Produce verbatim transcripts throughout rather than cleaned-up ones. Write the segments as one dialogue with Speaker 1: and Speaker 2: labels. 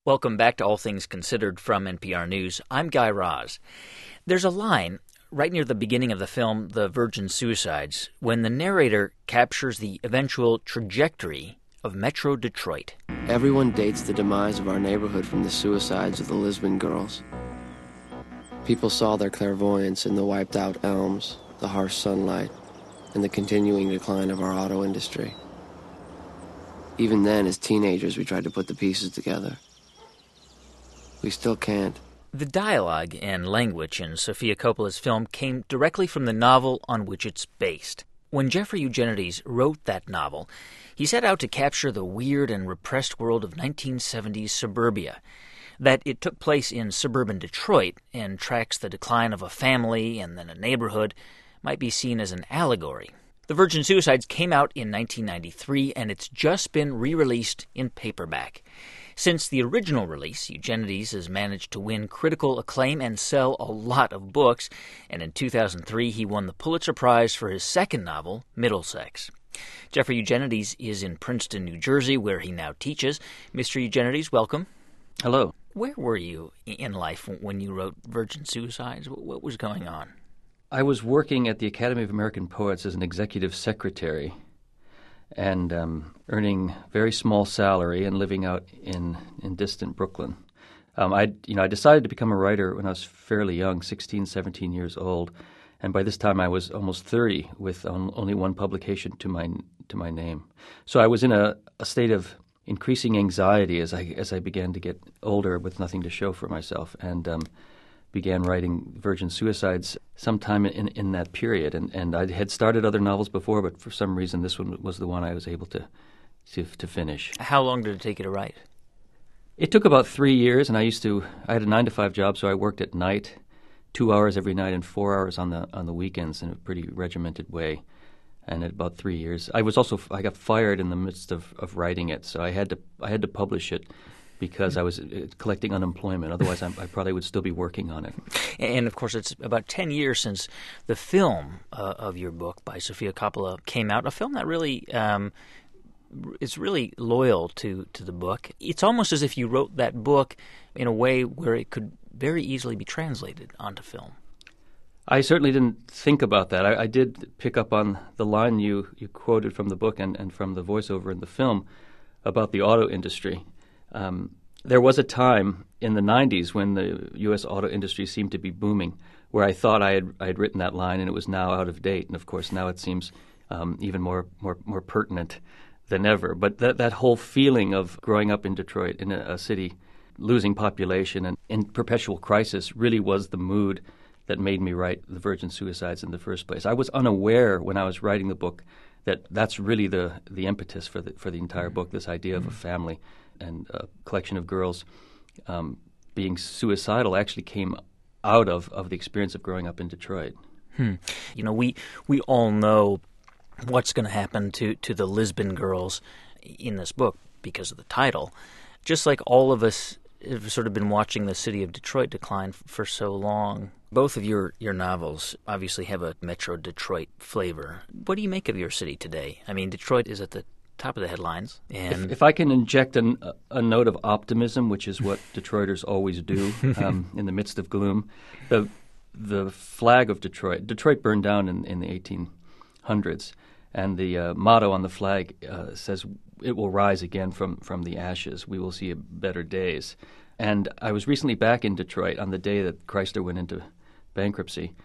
Speaker 1: Welcome back to All Things Considered from N P R News. I'm Guy Raz. There's a line right near the beginning of the film, The Virgin Suicides, when the narrator captures the eventual trajectory of Metro Detroit.
Speaker 2: Everyone dates the demise of our neighborhood from the suicides of the Lisbon girls. People saw their clairvoyance in the wiped-out elms, the harsh sunlight, and the continuing decline of our auto industry. Even then, as teenagers, we tried to put the pieces together. We still can't.
Speaker 1: The dialogue and language in Sofia Coppola's film came directly from the novel on which it's based. When Jeffrey Eugenides wrote that novel, he set out to capture the weird and repressed world of nineteen seventies suburbia. That it took place in suburban Detroit and tracks the decline of a family and then a neighborhood might be seen as an allegory. The Virgin Suicides came out in nineteen ninety-three, and it's just been re-released in paperback. Since the original release, Eugenides has managed to win critical acclaim and sell a lot of books, and in two thousand three he won the Pulitzer Prize for his second novel, Middlesex. Jeffrey Eugenides is in Princeton, New Jersey, where he now teaches. Mister Eugenides, welcome.
Speaker 3: Hello.
Speaker 1: Where were you in life when you wrote Virgin Suicides? What was going on?
Speaker 3: I was working at the Academy of American Poets as an executive secretary and um, earning very small salary and living out in, in distant Brooklyn. Um, I, you know, I decided to become a writer when I was fairly young, sixteen, seventeen years old, and by this time I was almost thirty with on, only one publication to my to my name. So I was in a, a state of increasing anxiety as I as I began to get older with nothing to show for myself, and um, began writing Virgin Suicides sometime in, in that period. And, and I had started other novels before, but for some reason this one was the one I was able to, to to finish.
Speaker 1: How long did it take you to write?
Speaker 3: It took about three years, and I used to – I had a nine to five job, so I worked at night, two hours every night and four hours on the on the weekends in a pretty regimented way. And at about three years, I was also – I got fired in the midst of, of writing it, so I had to I had to publish it because I was collecting unemployment. Otherwise, I, I probably would still be working on it.
Speaker 1: And, of course, it's about ten years since the film uh, of your book by Sofia Coppola came out, a film that really um, is really loyal to, to the book. It's almost as if you wrote that book in a way where it could very easily be translated onto film.
Speaker 3: I certainly didn't think about that. I, I did pick up on the line you, you quoted from the book and, and from the voiceover in the film about the auto industry. Um, there was a time in the nineties when the U S auto industry seemed to be booming, where I thought I had I had written that line and it was now out of date. And of course, now it seems um, even more, more more pertinent than ever. But that that whole feeling of growing up in Detroit, in a, a city losing population and in perpetual crisis, really was the mood that made me write The Virgin Suicides in the first place. I was unaware when I was writing the book that that's really the the impetus for the for the entire book. This idea of a family and a collection of girls um, being suicidal actually came out of, of the experience of growing up in Detroit.
Speaker 1: Hmm. You know, we we all know what's going to happen to, to the Lisbon girls in this book because of the title. Just like all of us have sort of been watching the city of Detroit decline f- for so long. Both of your, your novels obviously have a Metro Detroit flavor. What do you make of your city today? I mean, Detroit is at the top of the headlines. And
Speaker 3: if, if I can inject an, a note of optimism, which is what Detroiters always do um, in the midst of gloom, the the flag of Detroit, Detroit burned down in, in the eighteen hundreds, and the uh, motto on the flag uh, says, "It will rise again from, from the ashes. We will see better days." And I was recently back in Detroit on the day that Chrysler went into bankruptcy.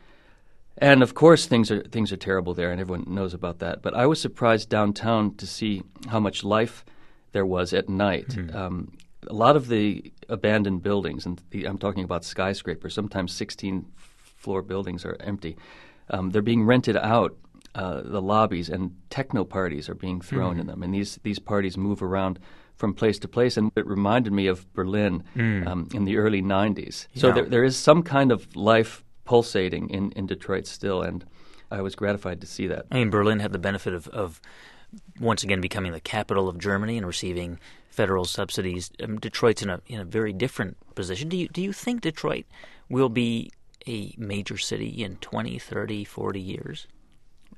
Speaker 3: And of course, things are things are terrible there, and everyone knows about that. But I was surprised downtown to see how much life there was at night. Mm-hmm. Um, a lot of the abandoned buildings, and the, I'm talking about skyscrapers, sometimes sixteen-floor buildings are empty. Um, they're being rented out, uh, the lobbies, and techno parties are being thrown mm-hmm. in them. And these, these parties move around from place to place, and it reminded me of Berlin mm. um, in the early nineties. So yeah. there, there is some kind of life pulsating in, in Detroit still, and I was gratified to see that.
Speaker 1: I mean, Berlin had the benefit of, of once again becoming the capital of Germany and receiving federal subsidies. Um, Detroit's in a in a very different position. Do you do you think Detroit will be a major city in twenty, thirty, forty years?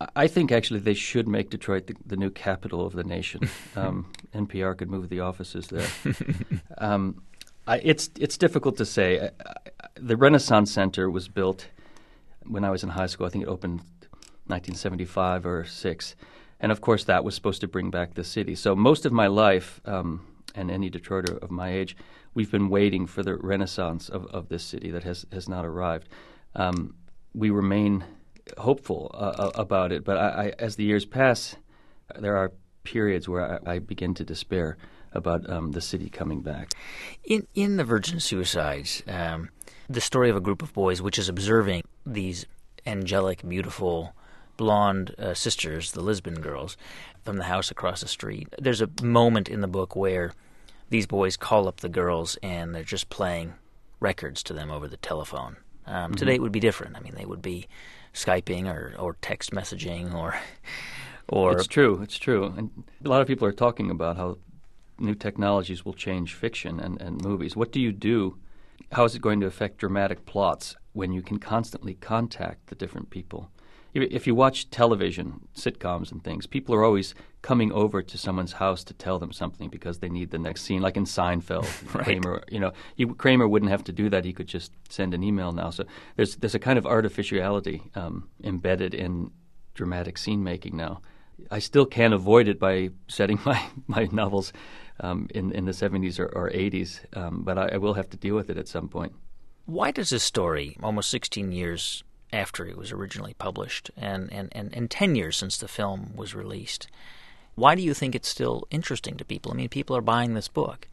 Speaker 3: I think actually they should make Detroit the, the new capital of the nation. Um, N P R could move the offices there. um, I, it's it's difficult to say. I, I, the Renaissance Center was built when I was in high school. I think it opened nineteen seventy-five or six, and of course that was supposed to bring back the city. So most of my life, um, and any Detroiter of my age, we've been waiting for the renaissance of, of this city that has has not arrived. Um, we remain hopeful uh, about it, but I, I, as the years pass, there are periods where I, I begin to despair about um, the city coming back.
Speaker 1: In in the Virgin Suicides, um, the story of a group of boys which is observing these angelic, beautiful, blonde uh, sisters, the Lisbon girls, from the house across the street. There's a moment in the book where these boys call up the girls and they're just playing records to them over the telephone. Um, mm-hmm. Today it would be different. I mean, they would be Skyping or, or text messaging or or.
Speaker 3: It's true. It's true. And a lot of people are talking about how new technologies will change fiction and, and movies. What do you do? How is it going to affect dramatic plots when you can constantly contact the different people? If you watch television, sitcoms and things, people are always coming over to someone's house to tell them something because they need the next scene, like in Seinfeld.
Speaker 1: Right.
Speaker 3: Kramer, you know, he, Kramer wouldn't have to do that. He could just send an email now. So there's there's a kind of artificiality um, embedded in dramatic scene making now. I still can't avoid it by setting my, my novels um, in, in the seventies or, or eighties, um, but I, I will have to deal with it at some point.
Speaker 1: Why does this story, almost sixteen years after it was originally published and, and, and, and ten years since the film was released, why do you think it's still interesting to people? I mean, people are buying this book.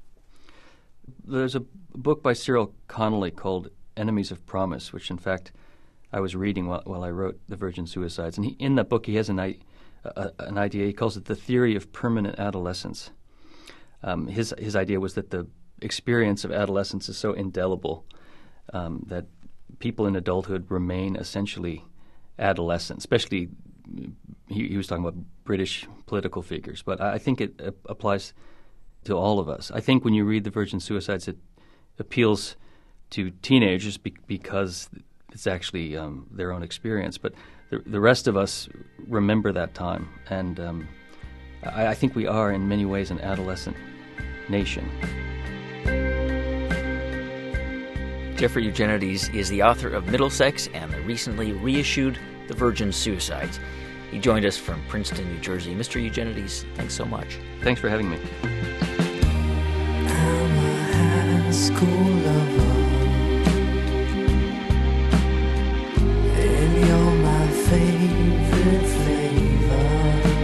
Speaker 3: There's a book by Cyril Connolly called Enemies of Promise, which in fact I was reading while, while I wrote The Virgin Suicides. And he, in that book he has an, a, an idea, he calls it the theory of permanent adolescence. Um, his, his idea was that the experience of adolescence is so indelible um, that people in adulthood remain essentially adolescent, especially he, he was talking about British political figures, but I think it uh, applies to all of us. I think when you read The Virgin Suicides, it appeals to teenagers be- because it's actually um, their own experience, but the, the rest of us remember that time, and um, I, I think we are in many ways an adolescent nation.
Speaker 1: Jeffrey Eugenides is the author of Middlesex and the recently reissued The Virgin Suicides. He joined us from Princeton, New Jersey. Mister Eugenides, thanks so much.
Speaker 3: Thanks for having me.
Speaker 4: I'm a high school lover, and you're my favorite flavor.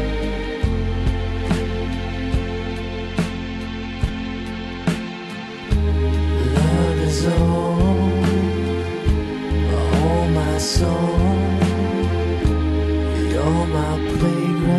Speaker 4: Love is all, all my soul. You're my playground.